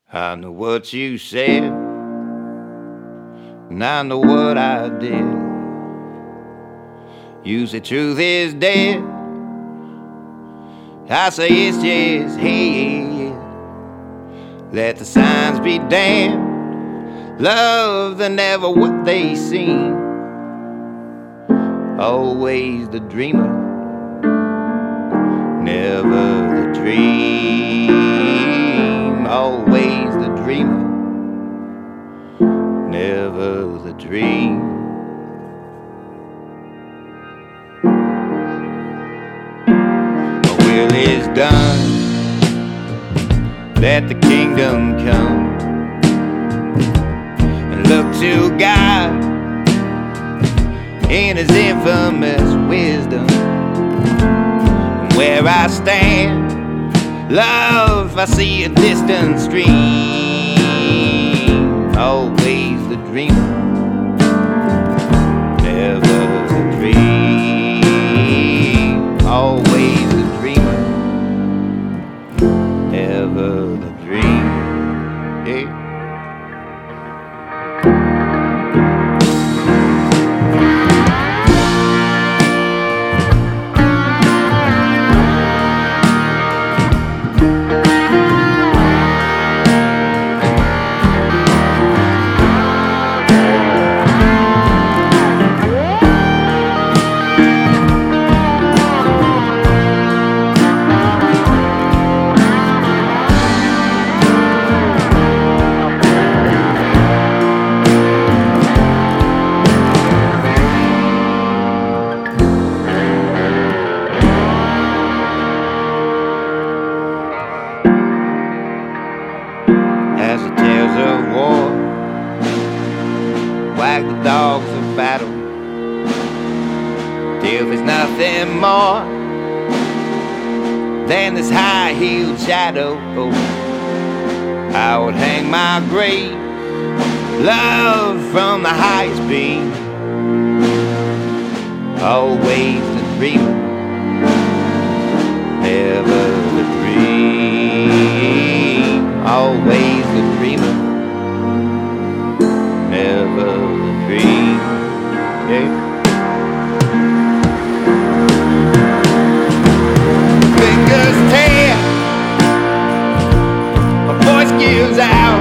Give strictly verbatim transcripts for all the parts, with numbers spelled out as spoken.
I know what you said, and I know what I did. You say truth is dead, I say it's just head. Let the signs be damned, love they're never what they seem. Always the dreamer, never the dream. Always the dreamer, never the dream. My will is done, let the kingdom come, and look to God in His infamous wisdom. And where I stand, love, I see a distant stream. Always the dreamer, never the dream. Always the dreamer, never the dream. Yeah. As the tales of war wag the dogs of battle, till there's nothing more than this high-heeled shadow. Oh, I would hang my grave, love from the highest beam. Always the dreamer, never the dream. Always the dreamer, never the dream. Yeah. Fingers tear, my voice gives out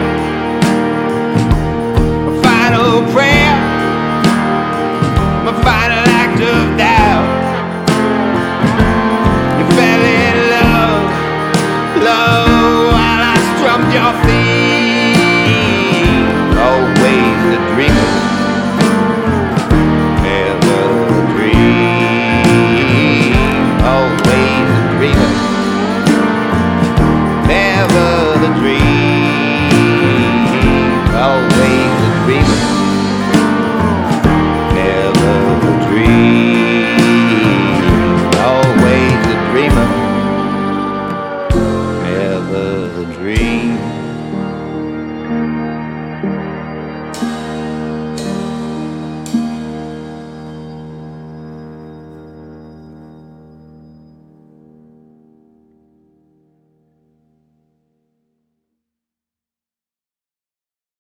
my final prayer, my final act of doubt. You fell in love, love, while I strummed your feet.